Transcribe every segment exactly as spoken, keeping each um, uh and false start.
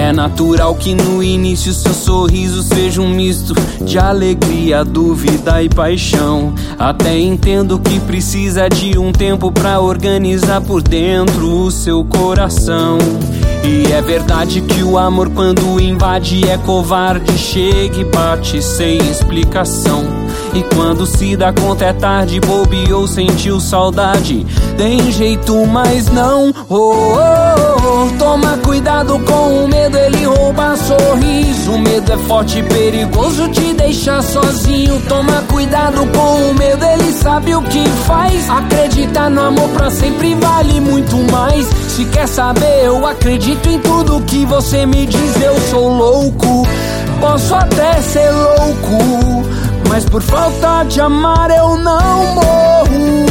É natural que no início seu sorriso seja um misto de alegria, dúvida e paixão. Até entendo que precisa de um tempo pra organizar por dentro o seu coração. E é verdade que o amor quando invade é covarde, chega e bate sem explicação. E quando se dá conta é tarde, bobeou, sentiu saudade, tem jeito mas não. Oh, oh, oh. Toma cuidado com o medo, ele rouba sorriso. O medo é forte e perigoso, te deixa sozinho. Toma cuidado com o medo, ele sabe o que faz. Acredita no amor pra sempre vale muito mais. Se quer saber, eu acredito em tudo que você me diz. Eu sou louco, posso até ser louco, mas por falta de amar eu não morro.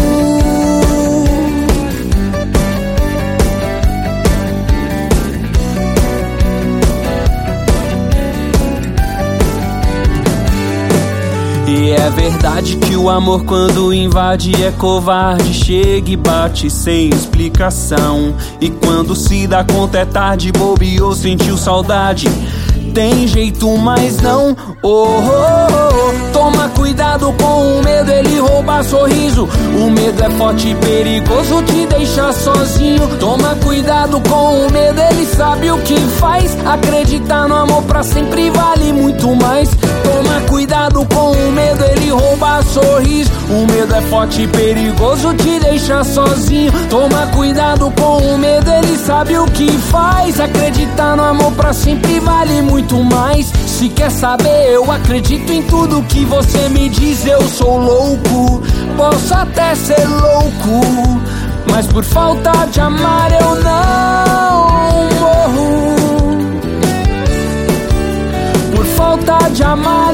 E é verdade que o amor quando invade é covarde, chega e bate sem explicação. E quando se dá conta é tarde, bobeou, sentiu saudade, tem jeito mas não. Oh, oh, oh. Toma cuidado com o medo, ele rouba sorriso. O medo é forte e perigoso, te deixa sozinho. Toma cuidado com o medo, ele sabe o que faz. Acreditar no amor pra sempre vale muito mais. Toma cuidado com o medo, ele rouba sorriso. O medo é forte e perigoso, te deixa sozinho. Toma cuidado com o medo, ele sabe o que faz. Acreditar no amor pra sempre vale muito mais. Se quer saber, eu acredito em tudo que você me diz. Eu sou louco, posso até ser louco, mas por falta de amar eu não morro. Por falta de amar